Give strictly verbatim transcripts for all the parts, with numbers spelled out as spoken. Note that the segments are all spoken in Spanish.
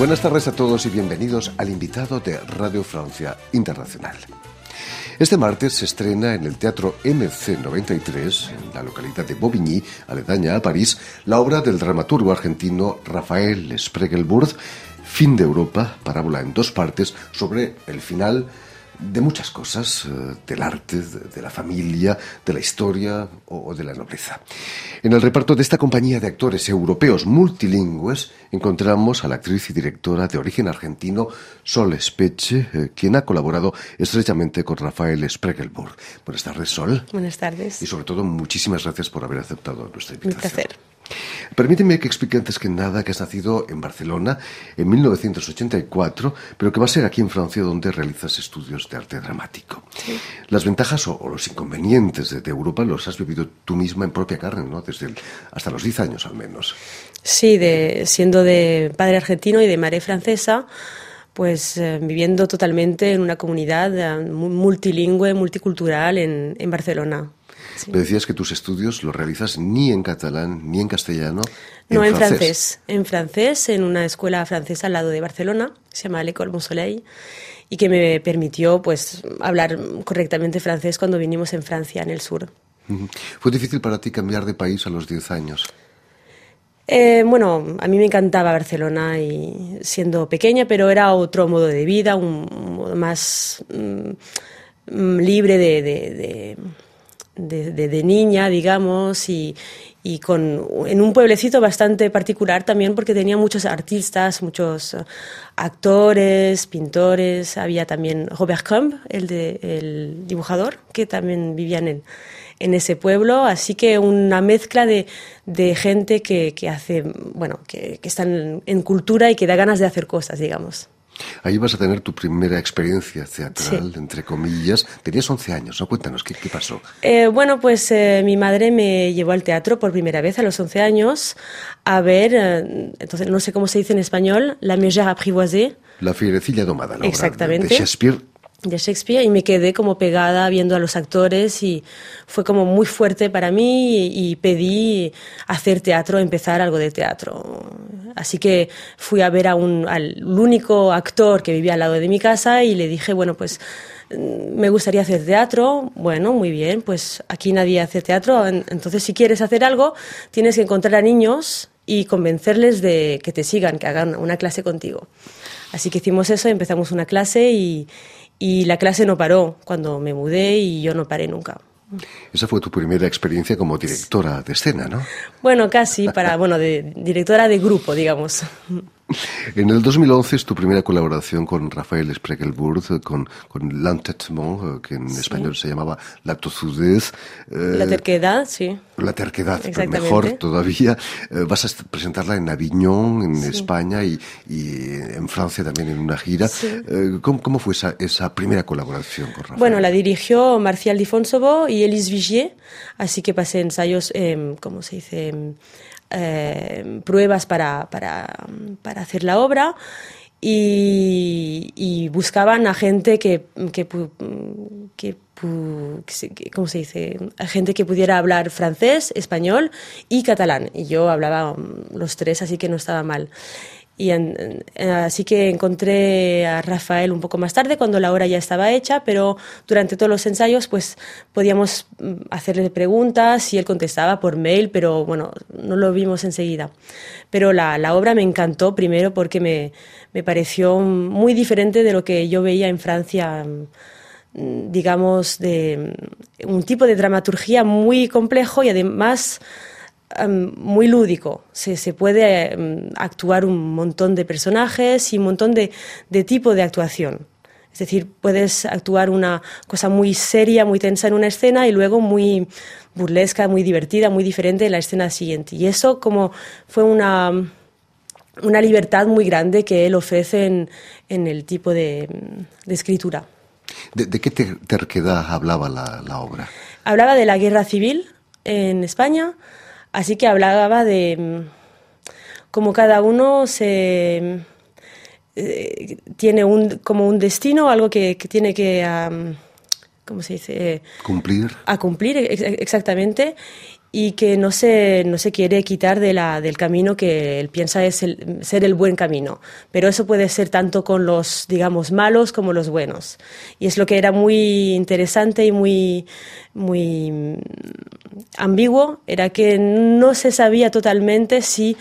Buenas tardes a todos y bienvenidos al invitado de Radio Francia Internacional. Este martes se estrena en el Teatro M C noventa y tres, en la localidad de Bobigny, aledaña a París, la obra del dramaturgo argentino Rafael Spregelburg, Fin de Europa, parábola en dos partes sobre el final de muchas cosas, del arte, de la familia, de la historia o de la nobleza. En el reparto de esta compañía de actores europeos multilingües encontramos a la actriz y directora de origen argentino Sol Espeche, quien ha colaborado estrechamente con Rafael Spregelburg. Buenas tardes, Sol. Buenas tardes. Y sobre todo, muchísimas gracias por haber aceptado nuestra invitación. Un placer. Permíteme que explique antes que nada que has nacido en Barcelona en mil novecientos ochenta y cuatro, pero que va a ser aquí en Francia donde realizas estudios de arte dramático. Sí. Las ventajas o, o los inconvenientes de, de Europa los has vivido tú misma en propia carne, ¿no? Desde el, hasta los diez años al menos. Sí, de, siendo de padre argentino y de madre francesa, pues eh, viviendo totalmente en una comunidad eh, multilingüe, multicultural en, en Barcelona. Sí. Me decías que tus estudios los realizas ni en catalán ni en castellano. En no, en francés. francés. En francés, en una escuela francesa al lado de Barcelona, que se llama l'École Monsoleil, y que me permitió pues hablar correctamente francés cuando vinimos en Francia, en el sur. Uh-huh. ¿Fue difícil para ti cambiar de país a los diez años? Eh, bueno, a mí me encantaba Barcelona y siendo pequeña, pero era otro modo de vida, un modo más mm, libre de... de, de De, de, de niña, digamos, y, y con, en un pueblecito bastante particular también porque tenía muchos artistas, muchos uh, actores, pintores. Había también Robert Crumb, el, de, el dibujador, que también vivía en, en ese pueblo. Así que una mezcla de, de gente que, que hace, bueno, que, que están en, en cultura y que da ganas de hacer cosas, digamos. Ahí vas a tener tu primera experiencia teatral, sí. entre comillas. Tenías once años, ¿no? Cuéntanos, ¿qué, qué pasó? Eh, bueno, pues eh, mi madre me llevó al teatro por primera vez a los once años a ver, eh, entonces no sé cómo se dice en español, La Mégère apprivoisée. La fierecilla domada, la Exactamente. obra de Shakespeare. de Shakespeare, y me quedé como pegada viendo a los actores y fue como muy fuerte para mí y, y pedí hacer teatro, empezar algo de teatro. Así que fui a ver a un, al único actor que vivía al lado de mi casa y le dije, bueno, pues me gustaría hacer teatro. Bueno, muy bien, pues aquí nadie hace teatro, entonces si quieres hacer algo tienes que encontrar a niños y convencerles de que te sigan, que hagan una clase contigo. Así que hicimos eso, empezamos una clase y Y la clase no paró cuando me mudé y yo no paré nunca. Esa fue tu primera experiencia como directora de escena, ¿no? Bueno, casi, para, bueno, de directora de grupo, digamos. En el dos mil once es tu primera colaboración con Rafael Spregelburg, con, con L'Entêtement, que en sí. español se llamaba La Tozudez. Eh, la terquedad, sí. La terquedad, pero mejor todavía. Eh, vas a presentarla en Avignon, en sí. España, y, y en Francia también en una gira. Sí. Eh, ¿cómo, ¿Cómo fue esa, esa primera colaboración con Rafael? Bueno, la dirigió Martial Di Fonsovo y Élise Vigier, así que pasé ensayos, eh, ¿cómo se dice?, Eh, pruebas para, para, para hacer la obra y, y buscaban a gente que, que, que, que, ¿cómo se dice?, a gente que pudiera hablar francés, español y catalán, y yo hablaba los tres, así que no estaba mal. Y en, en, así que encontré a Rafael un poco más tarde, cuando la obra ya estaba hecha, pero durante todos los ensayos pues podíamos hacerle preguntas y él contestaba por mail, pero bueno, no lo vimos enseguida. Pero la, la obra me encantó primero porque me, me pareció muy diferente de lo que yo veía en Francia, digamos, de un tipo de dramaturgia muy complejo y además Um, muy lúdico. Se, se puede um, actuar un montón de personajes y un montón de, de tipo de actuación. Es decir, puedes actuar una cosa muy seria, muy tensa en una escena y luego muy burlesca, muy divertida, muy diferente en la escena siguiente. Y eso como fue una, una libertad muy grande que él ofrece en, en el tipo de, de escritura. ¿De, de qué ter- terquedad hablaba la, la obra? Hablaba de la guerra civil en España. Así que hablaba de cómo cada uno se eh, tiene un como un destino, algo que, que tiene que, um, ¿cómo se dice? Cumplir. A cumplir, ex- exactamente. y que no se, no se quiere quitar de la, del camino que él piensa es el, ser el buen camino. Pero eso puede ser tanto con los, digamos, malos como los buenos. Y es lo que era muy interesante y muy, muy ambiguo, era que no se sabía totalmente si,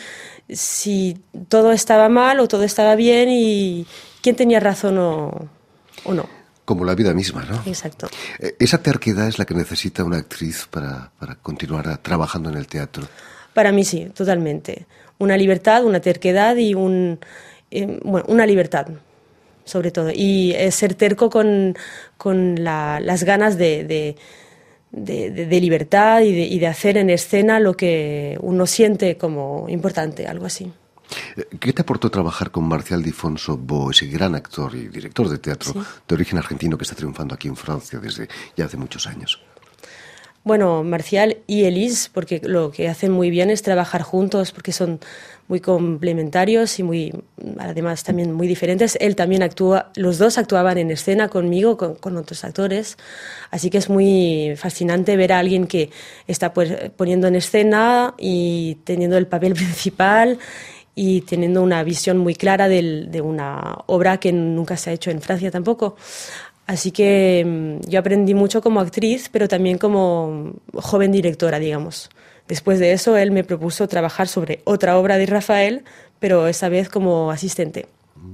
si todo estaba mal o todo estaba bien y quién tenía razón o, o no. Como la vida misma, ¿no? Exacto. ¿Esa terquedad es la que necesita una actriz para, para continuar trabajando en el teatro? Para mí sí, totalmente. Una libertad, una terquedad y un, eh, bueno, una libertad, sobre todo. Y eh, ser terco con, con la, las ganas de, de, de, de, de libertad y de, y de hacer en escena lo que uno siente como importante, algo así. ¿Qué te aportó trabajar con Marcial Difonso Bo, ese gran actor y director de teatro sí. de origen argentino que está triunfando aquí en Francia desde ya hace muchos años? Bueno, Marcial y Elise, porque lo que hacen muy bien es trabajar juntos, porque son muy complementarios y muy, además también muy diferentes. Él también actúa, los dos actuaban en escena conmigo, con, con otros actores, así que es muy fascinante ver a alguien que está pues, poniendo en escena y teniendo el papel principal y teniendo una visión muy clara del, de una obra que nunca se ha hecho en Francia tampoco. Así que yo aprendí mucho como actriz, pero también como joven directora, digamos. Después de eso, él me propuso trabajar sobre otra obra de Rafael, pero esa vez como asistente.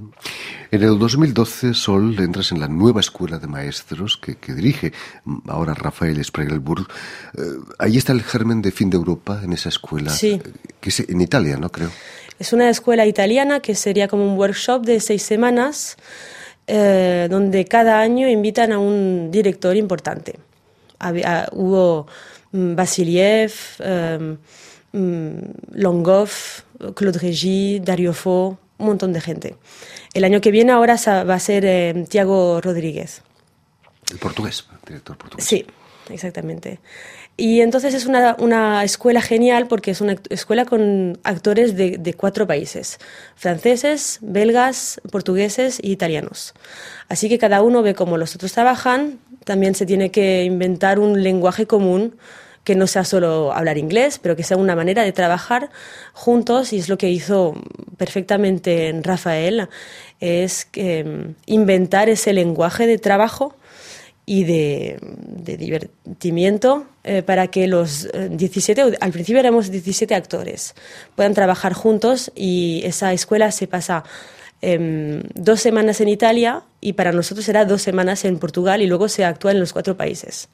En el dos mil doce, Sol, entras en la nueva escuela de maestros que, que dirige ahora Rafael Spregelburg. Eh, ahí está el germen de Fin de Europa, en esa escuela, sí. que es en Italia, ¿no? Creo. Es una escuela italiana que sería como un workshop de seis semanas, eh, donde cada año invitan a un director importante. Había, hubo um, Vassiliev, um, um, Longov, Claude Régis, Dario Fo, un montón de gente. El año que viene ahora va a ser eh, Tiago Rodríguez. El portugués, director portugués. Sí, exactamente. Y entonces es una, una escuela genial porque es una escuela con actores de, de cuatro países, franceses, belgas, portugueses e italianos. Así que cada uno ve cómo los otros trabajan, también se tiene que inventar un lenguaje común que no sea solo hablar inglés, pero que sea una manera de trabajar juntos, y es lo que hizo perfectamente en Rafael, es que, inventar ese lenguaje de trabajo y de, de divertimiento eh, para que los diecisiete, al principio éramos diecisiete actores, puedan trabajar juntos, y esa escuela se pasa eh, dos semanas en Italia y para nosotros era dos semanas en Portugal y luego se actúa en los cuatro países.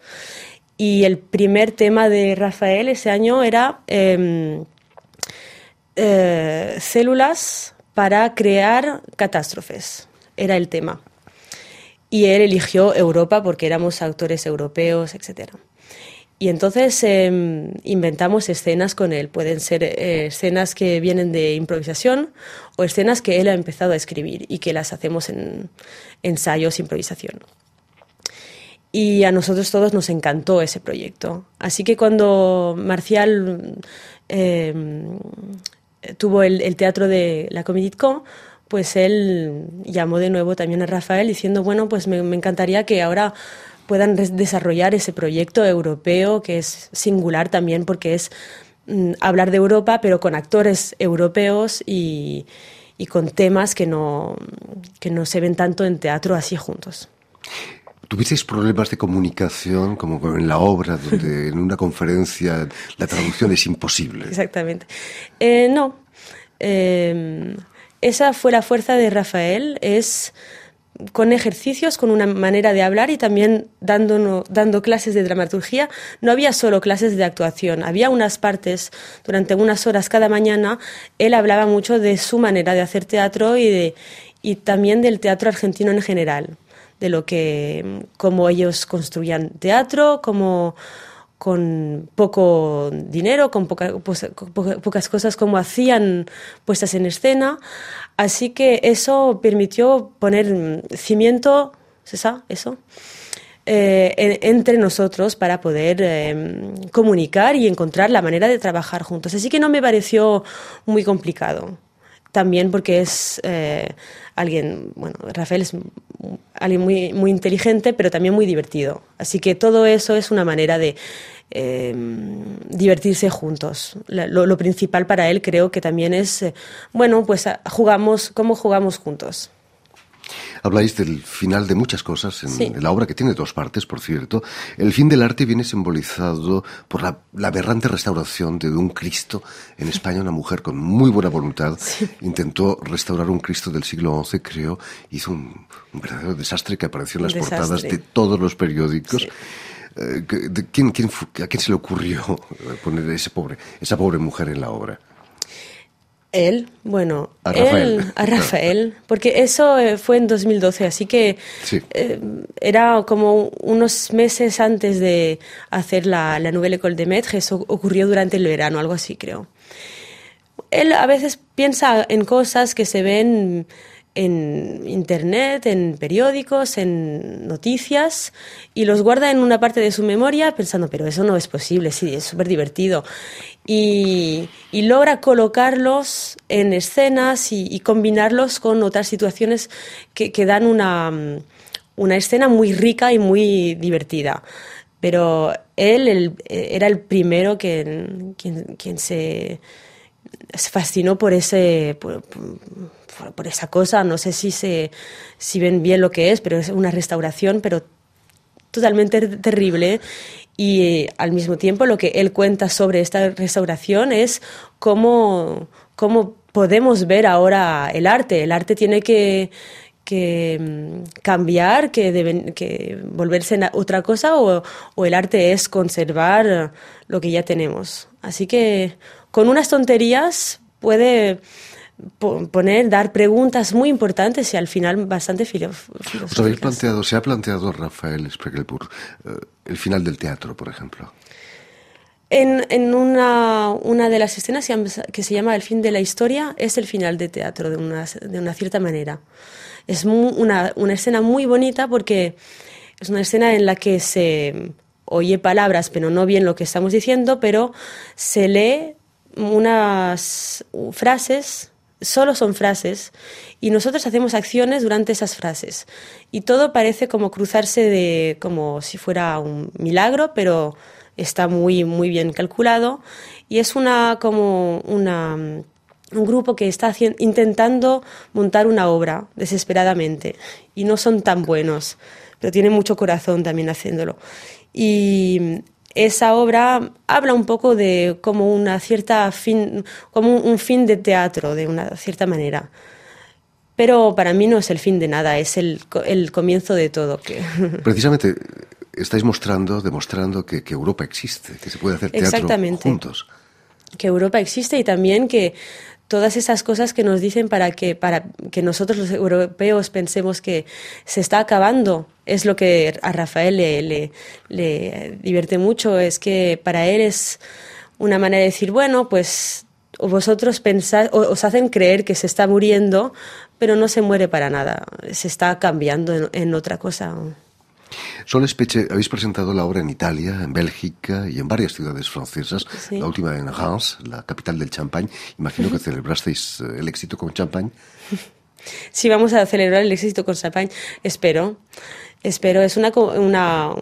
Y el primer tema de Rafael ese año era eh, eh, células para crear catástrofes, era el tema. Y él eligió Europa porque éramos actores europeos, etcétera. Y entonces eh, inventamos escenas con él. Pueden ser eh, escenas que vienen de improvisación o escenas que él ha empezado a escribir y que las hacemos en ensayos, improvisación. Y a nosotros todos nos encantó ese proyecto. Así que cuando Marcial eh, tuvo el, el teatro de la Comédie-Con, pues él llamó de nuevo también a Rafael diciendo, bueno, pues me, me encantaría que ahora puedan desarrollar ese proyecto europeo, que es singular también porque es mm, hablar de Europa, pero con actores europeos y, y con temas que no, que no se ven tanto en teatro así juntos. ¿Tuvisteis problemas de comunicación, como en la obra, donde en una conferencia la traducción es imposible? Exactamente. Eh, no. Eh, esa fue la fuerza de Rafael, es con ejercicios, con una manera de hablar y también dando, dando clases de dramaturgia. No había solo clases de actuación, había unas partes, durante unas horas cada mañana, él hablaba mucho de su manera de hacer teatro y, de, y también del teatro argentino en general, de lo que, cómo ellos construían teatro, cómo con poco dinero, con, poca, pues, con poca, pocas cosas, como hacían puestas en escena. Así que eso permitió poner cimiento, ¿sabes? Eso, eh, en, entre nosotros para poder eh, comunicar y encontrar la manera de trabajar juntos. Así que no me pareció muy complicado. También porque es eh, alguien, bueno, Rafael es alguien muy, muy inteligente, pero también muy divertido. Así que todo eso es una manera de eh, divertirse juntos. Lo, lo principal para él creo que también es, eh, bueno, pues jugamos, cómo jugamos juntos. Habláis del final de muchas cosas en, sí. en la obra, que tiene dos partes, por cierto. El fin del arte viene simbolizado por la, la aberrante restauración de un Cristo. En España, una mujer con muy buena voluntad sí. intentó restaurar un Cristo del siglo once, creo. Hizo un, un verdadero desastre que apareció en las desastre. portadas de todos los periódicos. Sí. Eh, de, ¿quién, quién, ¿A quién se le ocurrió poner ese pobre, esa pobre mujer en la obra? Él, bueno, a Rafael, él, a Rafael, porque eso fue en dos mil doce, así que sí. eh, era como unos meses antes de hacer la, la Nouvelle École des Maîtres, eso ocurrió durante el verano, algo así creo. Él a veces piensa en cosas que se ven en internet, en periódicos, en noticias, y los guarda en una parte de su memoria pensando, pero eso no es posible, sí, es súper divertido. Y, y logra colocarlos en escenas y, y combinarlos con otras situaciones que, que dan una, una escena muy rica y muy divertida. Pero él el, era el primero que, quien, quien se, se fascinó por ese... Por, por, por esa cosa, no sé si se si ven bien lo que es, pero es una restauración, pero totalmente terrible. Y eh, al mismo tiempo lo que él cuenta sobre esta restauración es cómo, cómo podemos ver ahora el arte. El arte tiene que, que cambiar, que, deben, que volverse otra cosa, o, o el arte es conservar lo que ya tenemos. Así que con unas tonterías puede... poner, dar preguntas muy importantes y al final bastante filosóficas. ¿Os habéis planteado, se ha planteado Rafael Spiegelburg eh, el final del teatro, por ejemplo? En, en una, una de las escenas que se llama El fin de la historia es el final de teatro de una, de una cierta manera. Es muy, una, una escena muy bonita porque es una escena en la que se oye palabras, pero no bien lo que estamos diciendo, pero se lee unas frases. Solo son frases y nosotros hacemos acciones durante esas frases y todo parece como cruzarse de como si fuera un milagro, pero está muy muy bien calculado y es una como una un grupo que está haciendo, intentando montar una obra desesperadamente y no son tan buenos, pero tienen mucho corazón también haciéndolo. Y esa obra habla un poco de como una cierta fin, como un, un fin de teatro, de una cierta manera. Pero para mí no es el fin de nada, es el, el comienzo de todo. Que... Precisamente estáis mostrando, demostrando que, que Europa existe, que se puede hacer teatro Exactamente. juntos. Que Europa existe y también que todas esas cosas que nos dicen para que, para que nosotros los europeos pensemos que se está acabando, es lo que a Rafael le, le, le divierte mucho, es que para él es una manera de decir, bueno, pues vosotros pensáis, os hacen creer que se está muriendo, pero no se muere para nada, se está cambiando en, en otra cosa. Sol Espeche, habéis presentado la obra en Italia, en Bélgica y en varias ciudades francesas, sí. La última en Reims, la capital del champán. Imagino que celebrasteis el éxito con champán. Sí, vamos a celebrar el éxito con champán, espero. Espero, es una, una,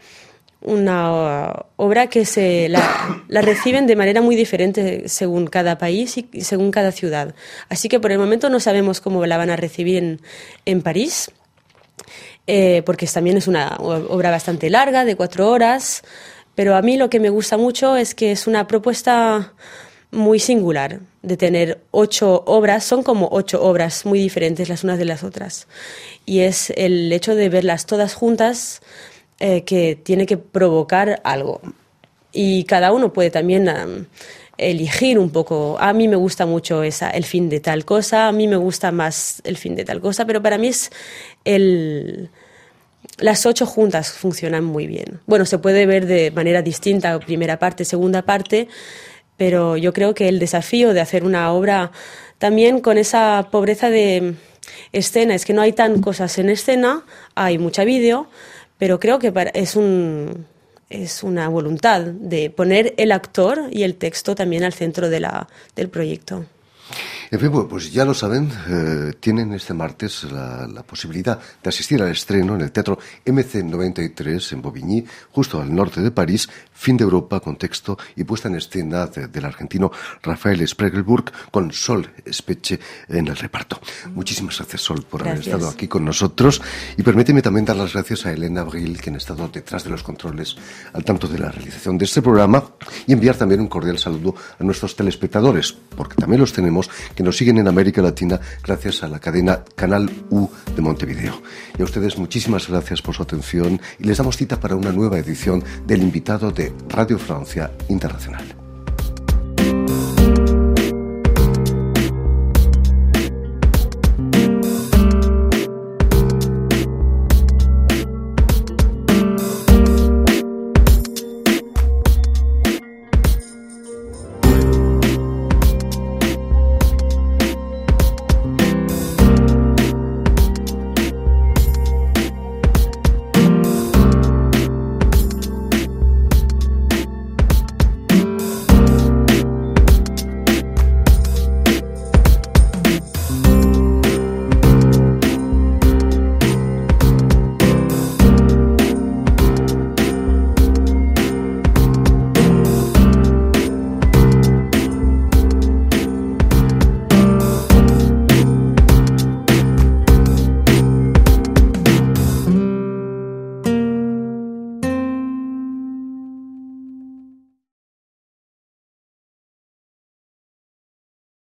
una obra que se la, la reciben de manera muy diferente según cada país y según cada ciudad. Así que por el momento no sabemos cómo la van a recibir en, en París. Eh, porque también es una obra bastante larga, de cuatro horas, pero a mí lo que me gusta mucho es que es una propuesta muy singular, de tener ocho obras, son como ocho obras muy diferentes las unas de las otras, y es el hecho de verlas todas juntas eh, que tiene que provocar algo, y cada uno puede también... Um, elegir un poco, a mí me gusta mucho esa, el fin de tal cosa, a mí me gusta más el fin de tal cosa, pero para mí es el... Las ocho juntas funcionan muy bien. Bueno, se puede ver de manera distinta, primera parte, segunda parte, pero yo creo que el desafío de hacer una obra también con esa pobreza de escena, es que no hay tan cosas en escena, hay mucha vídeo, pero creo que es un... es una voluntad de poner el actor y el texto también al centro de la, del proyecto. En fin, pues ya lo saben, eh, tienen este martes la, la posibilidad de asistir al estreno en el Teatro eme ce noventa y tres en Bobigny, justo al norte de París, Fin de Europa, con texto y puesta en escena de, del argentino Rafael Spregelburg, con Sol Espeche en el reparto. Muchísimas gracias, Sol, por Gracias. haber estado aquí con nosotros. Y permíteme también dar las gracias a Elena Abril, quien ha estado detrás de los controles al tanto de la realización de este programa, y enviar también un cordial saludo a nuestros telespectadores, porque también los tenemos, que nos siguen en América Latina gracias a la cadena Canal U de Montevideo. Y a ustedes muchísimas gracias por su atención y les damos cita para una nueva edición del invitado de Radio Francia Internacional.